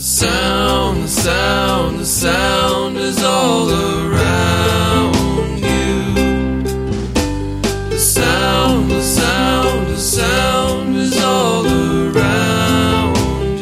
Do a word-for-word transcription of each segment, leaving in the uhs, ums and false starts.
sound, the sound, the sound is all around you. The sound, the sound, the sound is all around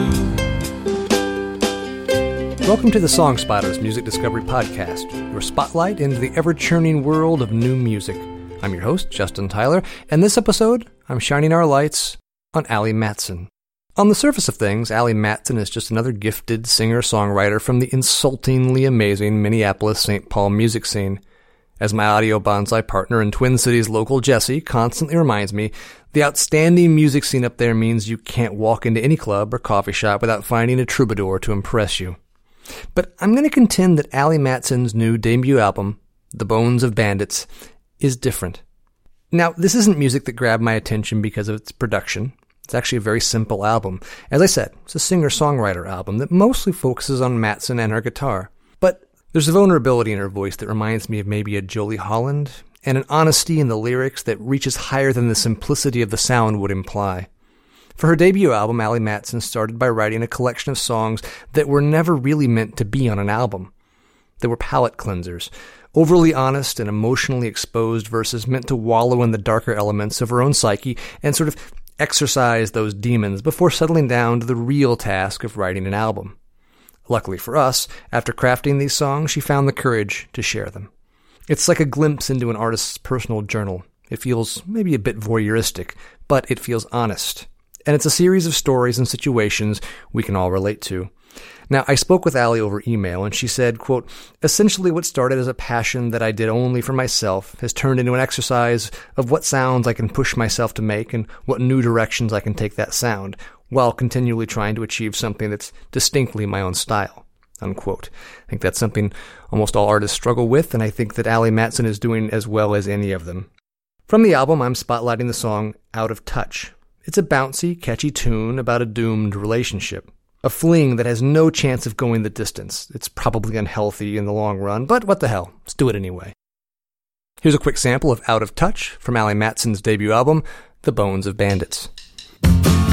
you. Welcome to the Song Spotters Music Discovery Podcast, your spotlight into the ever-churning world of new music. I'm your host, Justin Tyler, and this episode, I'm shining our lights on Allie Matson. On the surface of things, Allie Matson is just another gifted singer-songwriter from the insultingly amazing Minneapolis-Saint Paul music scene. As my audio bonsai partner and Twin Cities local Jesse constantly reminds me, the outstanding music scene up there means you can't walk into any club or coffee shop without finding a troubadour to impress you. But I'm going to contend that Allie Matson's new debut album, The Bones of Bandits, is different. Now, this isn't music that grabbed my attention because of its production. It's actually a very simple album. As I said, it's a singer-songwriter album that mostly focuses on Matson and her guitar. But there's a vulnerability in her voice that reminds me of maybe a Jolie Holland, and an honesty in the lyrics that reaches higher than the simplicity of the sound would imply. For her debut album, Allie Matson started by writing a collection of songs that were never really meant to be on an album. They were palate cleansers, overly honest and emotionally exposed verses meant to wallow in the darker elements of her own psyche and sort of exercise those demons before settling down to the real task of writing an album. Luckily for us, after crafting these songs, she found the courage to share them. It's like a glimpse into an artist's personal journal. It feels maybe a bit voyeuristic, but it feels honest. And it's a series of stories and situations we can all relate to. Now, I spoke with Allie over email, and she said, quote, essentially what started as a passion that I did only for myself has turned into an exercise of what sounds I can push myself to make and what new directions I can take that sound, while continually trying to achieve something that's distinctly my own style, unquote. I think that's something almost all artists struggle with, and I think that Allie Matson is doing as well as any of them. From the album, I'm spotlighting the song Out of Touch. It's a bouncy, catchy tune about a doomed relationship. A fling that has no chance of going the distance. It's probably unhealthy in the long run, but what the hell, let's do it anyway. Here's a quick sample of Out of Touch from Allie Matson's debut album, The Bones of Bandits. Each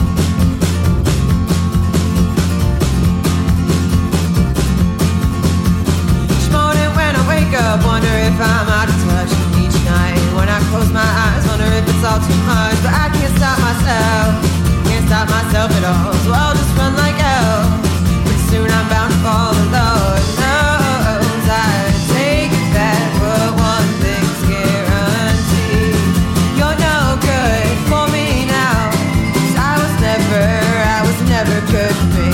morning when I wake up, wonder if I'm out of touch. Each night when I close my eyes, wonder if it's all too much. But I can't stop myself. Can't stop myself at all, so I'll just run like hell. But soon I'm bound to fall, and Lord knows I take it back. But one thing's guaranteed, you're no good for me now. 'Cause I was never, I was never good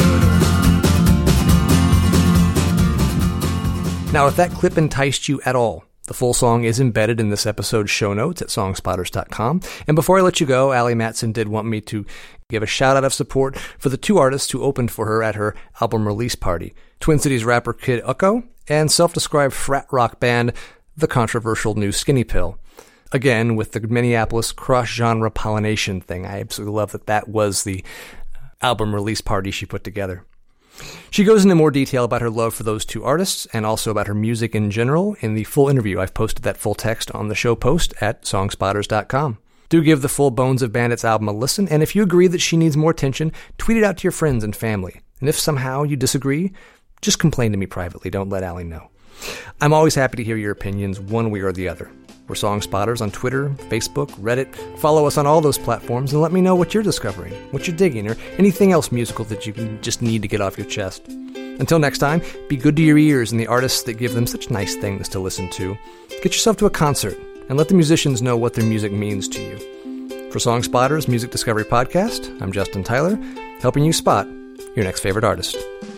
for me. Now, if that clip enticed you at all, the full song is embedded in this episode's show notes at song spotters dot com. And before I let you go, Allie Matson did want me to give a shout-out of support for the two artists who opened for her at her album release party, Twin Cities rapper Kid Ucko and self-described frat rock band The Controversial New Skinny Pill. Again, with the Minneapolis cross-genre pollination thing. I absolutely love that that was the album release party she put together. She goes into more detail about her love for those two artists and also about her music in general in the full interview. I've posted that full text on the show post at song spotters dot com. Do give the full Bones of Bandits album a listen, and if you agree that she needs more attention, tweet it out to your friends and family. And if somehow you disagree, just complain to me privately. Don't let Allie know. I'm always happy to hear your opinions one way or the other. We're Song Spotters on Twitter, Facebook, Reddit. Follow us on all those platforms and let me know what you're discovering, what you're digging, or anything else musical that you can just need to get off your chest. Until next time, be good to your ears and the artists that give them such nice things to listen to. Get yourself to a concert and let the musicians know what their music means to you. For Song Spotters Music Discovery Podcast, I'm Justin Tyler, helping you spot your next favorite artist.